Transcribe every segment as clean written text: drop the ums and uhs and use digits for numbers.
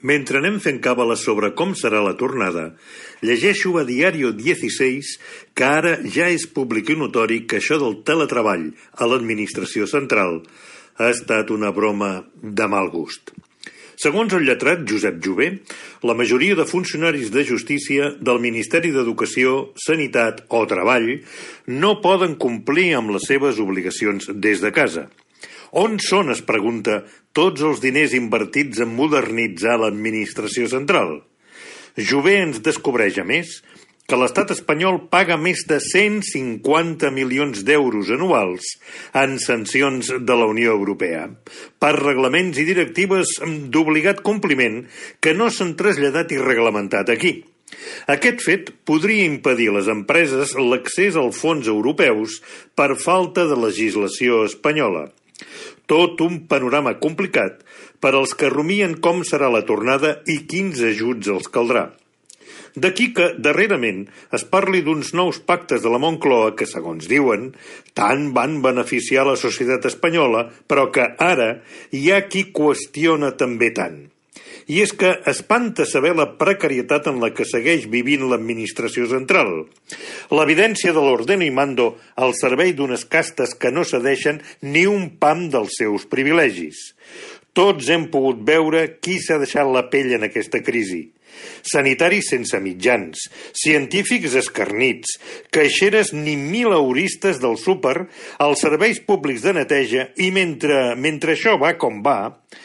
Mentre anem fent càbales sobre com serà la tornada, llegeixo a Diario 16 que ara ja és públic i notori que això del teletreball a l'administració central ha estat una broma de mal gust. Segons el lletrat Josep Jové, la majoria de funcionaris de justícia del Ministeri d'Educació, Sanitat o Treball no poden complir amb les seves obligacions des de casa. On són, es pregunta, tots els diners invertits en modernitzar l'administració central? Jové ens descobreix, a més, que l'estat espanyol paga més de 150 milions d'euros anuals en sancions de la Unió Europea per reglaments i directives d'obligat compliment que no s'han traslladat i reglamentat aquí. Aquest fet podria impedir a les empreses l'accés als fons europeus per falta de legislació espanyola. Tot un panorama complicat per als que rumien com serà la tornada i quins ajuts els caldrà. D'aquí que, darrerament, es parli d'uns nous pactes de la Moncloa que, segons diuen, tant van beneficiar la societat espanyola, però que ara hi ha qui qüestiona també tant. I és que espanta saber la precarietat en la que segueix vivint l'administració central. L'evidència de l'ordeno i mando al servei d'unes castes que no cedeixen ni un pam dels seus privilegis. Tots hem pogut veure qui s'ha deixat la pell en aquesta crisi. Sanitaris sense mitjans, científics escarnits, caixeres ni mileuristes del súper, als serveis públics de neteja i mentre això va com va,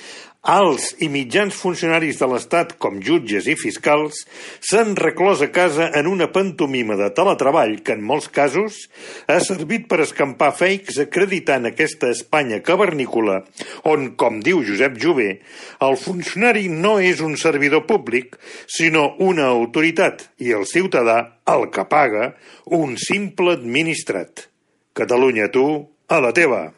alts i mitjans funcionaris de l'Estat, com jutges i fiscals, s'han reclòs a casa en una pantomima de teletreball que, en molts casos, ha servit per escampar fakes acreditant aquesta Espanya cavernícola, on, com diu Josep Jové, el funcionari no és un servidor públic, sinó una autoritat, i el ciutadà, el que paga, un simple administrat. Catalunya, tu, a la teva!